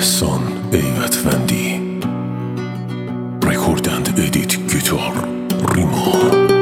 احسان ایوتوندی Record and edit guitar Rimo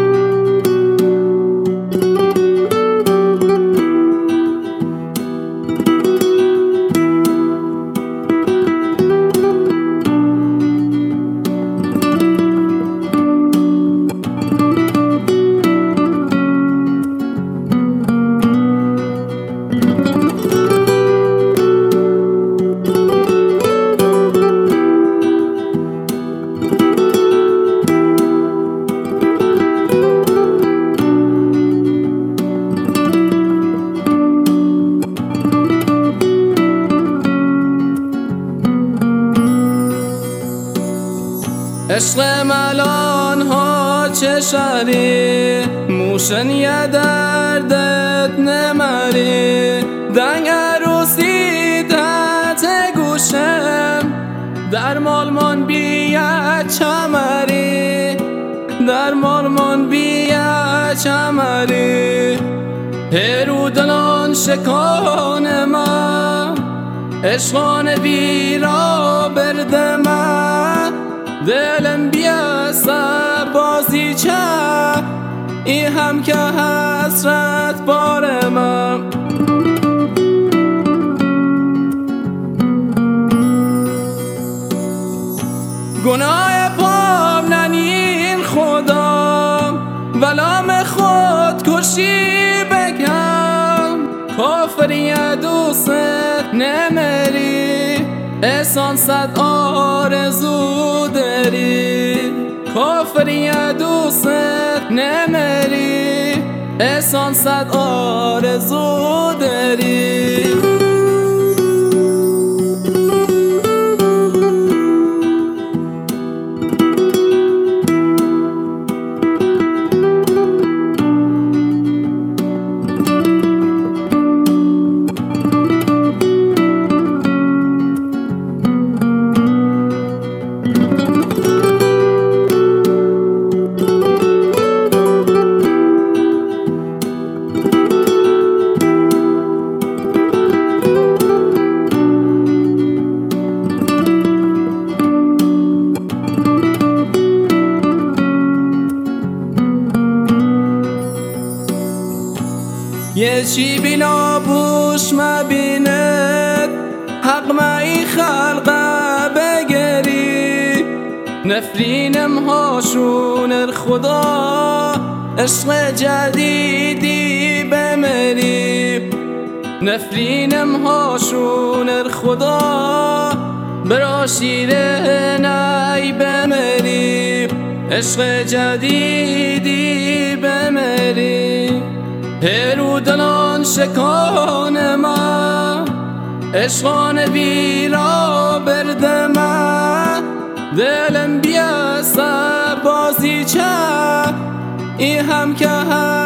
عشق ملان ها چه شری موشن یه دردت نمری دنگ عروسی دت گوشم در مالمان بیه چمری در مالمان بیه چمری هرو دلان شکان ما عشقان ویرا برده من دلم بیاسه بازی چه ای هم که حسرت بار من گناه پام ننین خدا ولام خود کشی بگم کافری دوست نمری احسان صد آرزو داری کافری دوست نمری احسان صد آرزو داری یه چی بینا بوش مبیند حق مایی خلقه بگری نفرینم هاشون خدا عشق جدیدی بمری نفرینم هاشون خدا برا شیر نی بمری عشق جدیدی بمری هرو دلان شکان ما عشقان ویرا برده من دلم بیاسه بازی چه ای هم که